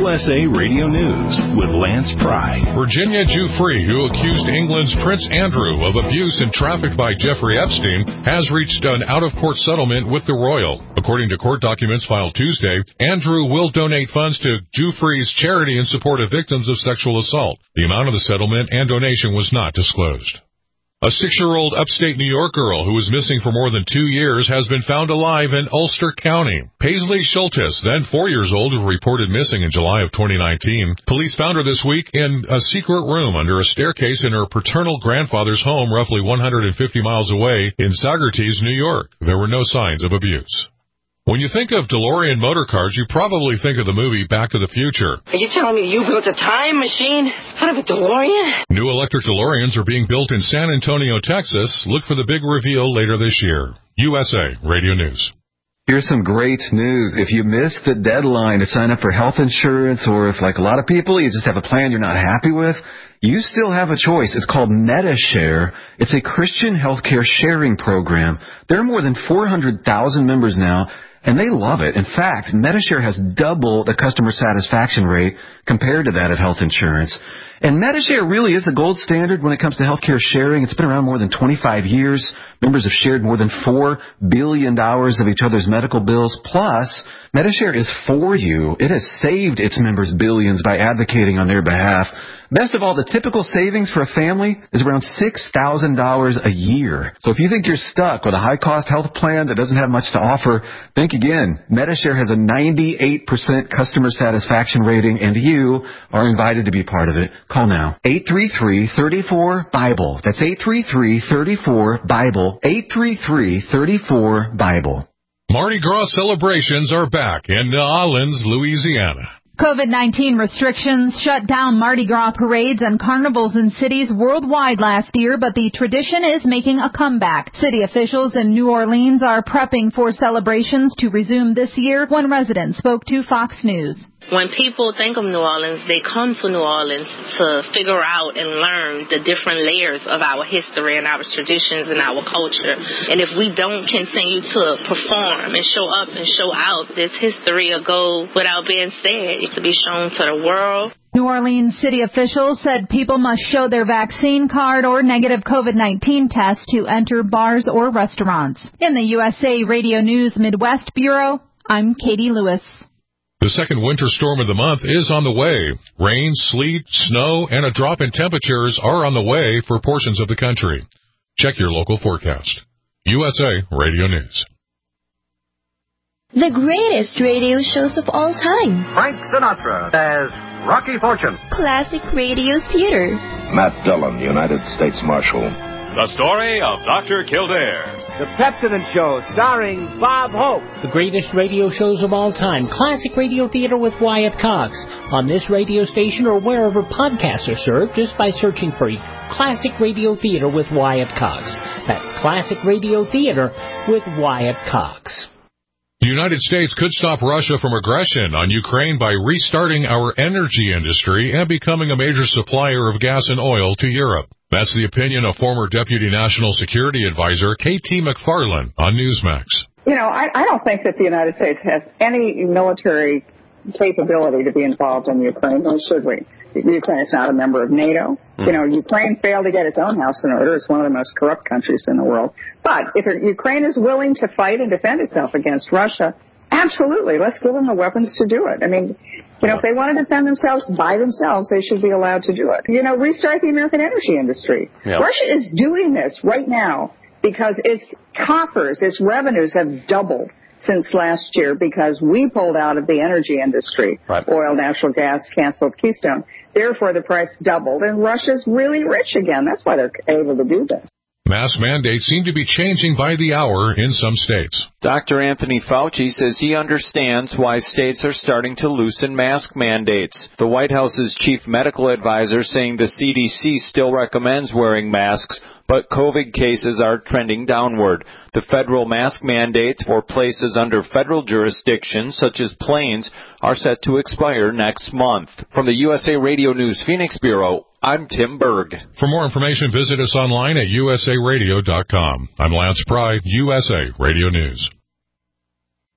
USA Radio News with Lance Pry. Virginia Giuffre, who accused England's Prince Andrew of abuse and traffic by Jeffrey Epstein, has reached an out-of-court settlement with the royal. According to court documents filed Tuesday, Andrew will donate funds to Giuffre's charity in support of victims of sexual assault. The amount of the settlement and donation was not disclosed. A 6-year-old upstate New York girl who was missing for more than 2 years has been found alive in Ulster County. Paisley Schultes, then 4 years old, was reported missing in July of 2019. Police found her this week in a secret room under a staircase in her paternal grandfather's home roughly 150 miles away in Saugerties, New York. There were no signs of abuse. When you think of DeLorean motor cars, you probably think of the movie Back to the Future. Are you telling me you built a time machine out of a DeLorean? New electric DeLoreans are being built in San Antonio, Texas. Look for the big reveal later this year. USA Radio News. Here's some great news. If you missed the deadline to sign up for health insurance, or if, like a lot of people, you just have a plan you're not happy with, you still have a choice. It's called MediShare. It's a Christian healthcare sharing program. There are more than 400,000 members now, and they love it. In fact, MediShare has double the customer satisfaction rate compared to that of health insurance. And MediShare really is the gold standard when it comes to healthcare sharing. It's been around more than 25 years. Members have shared more than $4 billion of each other's medical bills. Plus, MediShare is for you. It has saved its members billions by advocating on their behalf. Best of all, the typical savings for a family is around $6,000 a year. So if you think you're stuck with a high-cost health plan that doesn't have much to offer, think again. MediShare has a 98% customer satisfaction rating, and you are invited to be part of it. Call now. 833-34-BIBLE. That's 833-34-BIBLE. 833-34-BIBLE. Mardi Gras celebrations are back in New Orleans, Louisiana. COVID-19 restrictions shut down Mardi Gras parades and carnivals in cities worldwide last year, but the tradition is making a comeback. City officials in New Orleans are prepping for celebrations to resume this year when residents spoke to Fox News. When people think of New Orleans, they come to New Orleans to figure out and learn the different layers of our history and our traditions and our culture. And if we don't continue to perform and show up and show out, this history will go without being said. It's to be shown to the world. New Orleans city officials said people must show their vaccine card or negative COVID-19 test to enter bars or restaurants. In the USA Radio News Midwest Bureau, I'm Katie Lewis. The second winter storm of the month is on the way. Rain, sleet, snow, and a drop in temperatures are on the way for portions of the country. Check your local forecast. USA Radio News. The greatest radio shows of all time. Frank Sinatra as Rocky Fortune. Classic Radio Theater. Matt Dillon, United States Marshal. The Story of Dr. Kildare. The Pepsodent Show, starring Bob Hope. The greatest radio shows of all time. Classic Radio Theater with Wyatt Cox. On this radio station or wherever podcasts are served, just by searching for Classic Radio Theater with Wyatt Cox. That's Classic Radio Theater with Wyatt Cox. The United States could stop Russia from aggression on Ukraine by restarting our energy industry and becoming a major supplier of gas and oil to Europe. That's the opinion of former Deputy National Security Advisor K.T. McFarland on Newsmax. You know, I don't think that the United States has any military capability to be involved in Ukraine, nor should we. Ukraine is not a member of NATO. You know, Ukraine failed to get its own house in order. It's one of the most corrupt countries in the world. But if Ukraine is willing to fight and defend itself against Russia, absolutely, let's give them the weapons to do it. I mean, you know, if they want to defend themselves by themselves, they should be allowed to do it. You know, restart the American energy industry. Yep. Russia is doing this right now because its coffers, its revenues have doubled since last year because we pulled out of the energy industry. Right. Oil, natural gas, canceled Keystone. Therefore, the price doubled, and Russia's really rich again. That's why they're able to do this. Mask mandates seem to be changing by the hour in some states. Dr. Anthony Fauci says he understands why states are starting to loosen mask mandates. The White House's chief medical advisor saying the CDC still recommends wearing masks, but COVID cases are trending downward. The federal mask mandates for places under federal jurisdiction, such as planes, are set to expire next month. From the USA Radio News Phoenix Bureau, I'm Tim Berg. For more information, visit us online at usaradio.com. I'm Lance Pry, USA Radio News.